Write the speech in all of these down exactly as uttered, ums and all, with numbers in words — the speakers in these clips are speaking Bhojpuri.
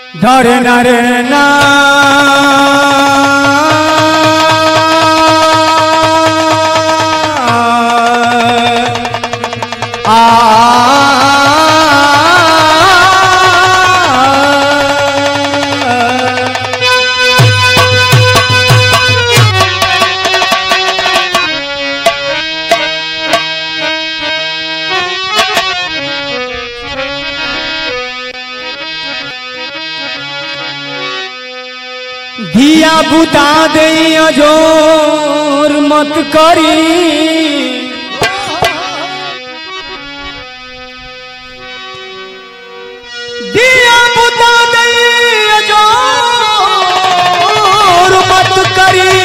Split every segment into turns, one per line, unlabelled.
धरे नरे ना दिया बुता दे जोर मत करी दिया बुता दे जोर मत करी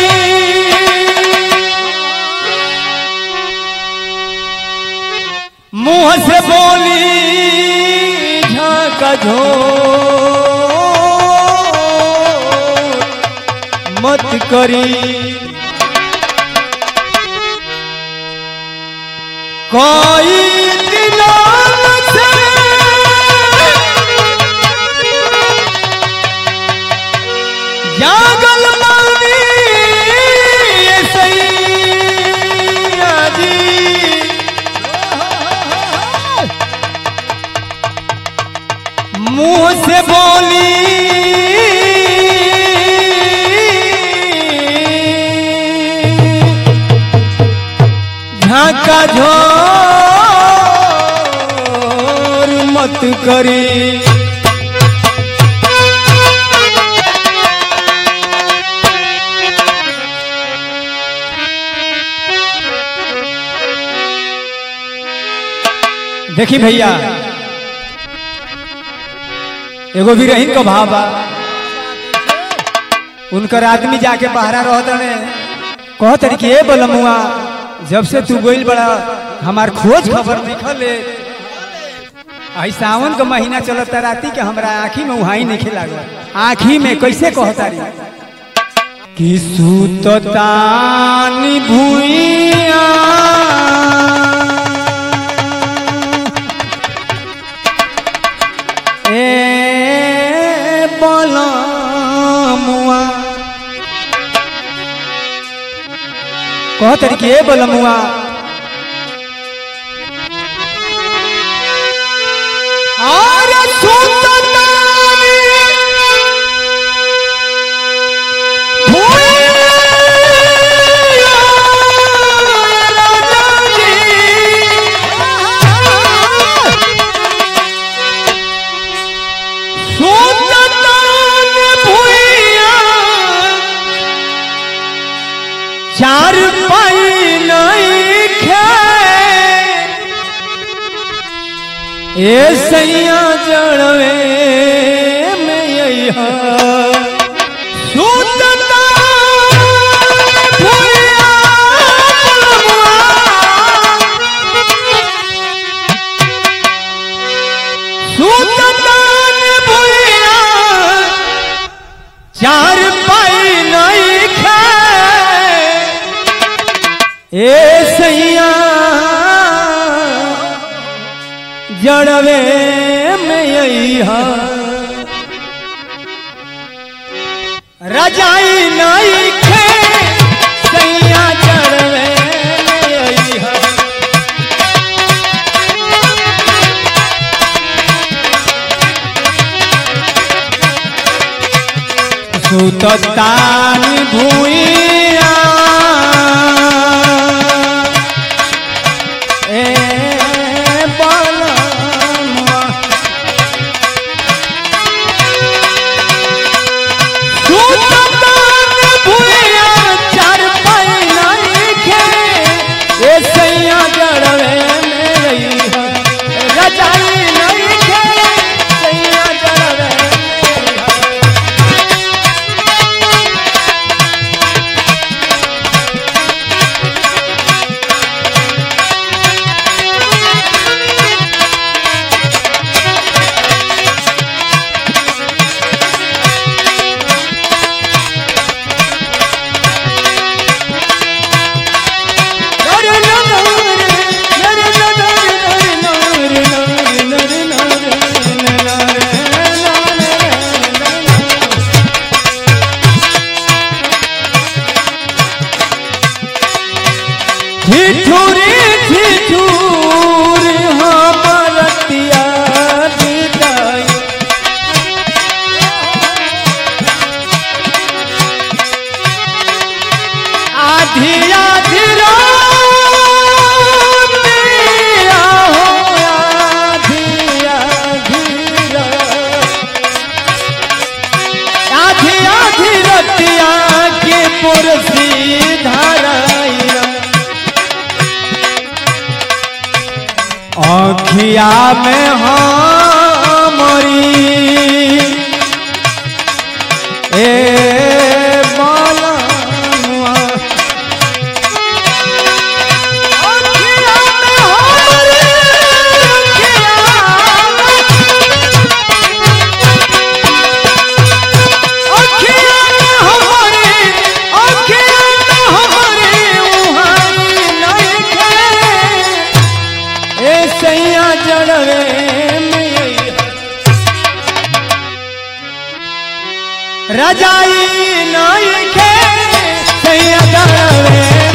मुंह से बोली झाका झोर मत करी कोई दिनों से जागल मानी सैया जी मुंह से बोली का झोर मत करी देखी भैया एगो भी रहीन को भाव बा उनकर आदमी जाके पहरा रहते कह तरीके बलमुआ जब से तू गोइल बड़ा हमार खोज खबर निकल आई सावन का महीना चलता राती के हमरा आँखी में उहाई नहीं लागल आँखी में कैसे कहता रही कि सुततानी भुइया ए बलमुआ कह तरीके बलमुआ और सुततानी भुइया राजा जी सुततानी भुइया चार पाई नहीं खे ए सैया जड़वे में यही सुतता भुइया सुतता भुइया चार पाई नहीं खे ए सैया जड़वे में यही रजाई नहीं खे सैया जड़वे में यही सुततानी भुइया आँखिया में हमारी ए बालनुआ आँखिया में हमारी आँखिया में हमारी आँखिया में हमारी उहाई नहीं खे ए सैया जड़वे रजाई नहीं खे सैया जड़वे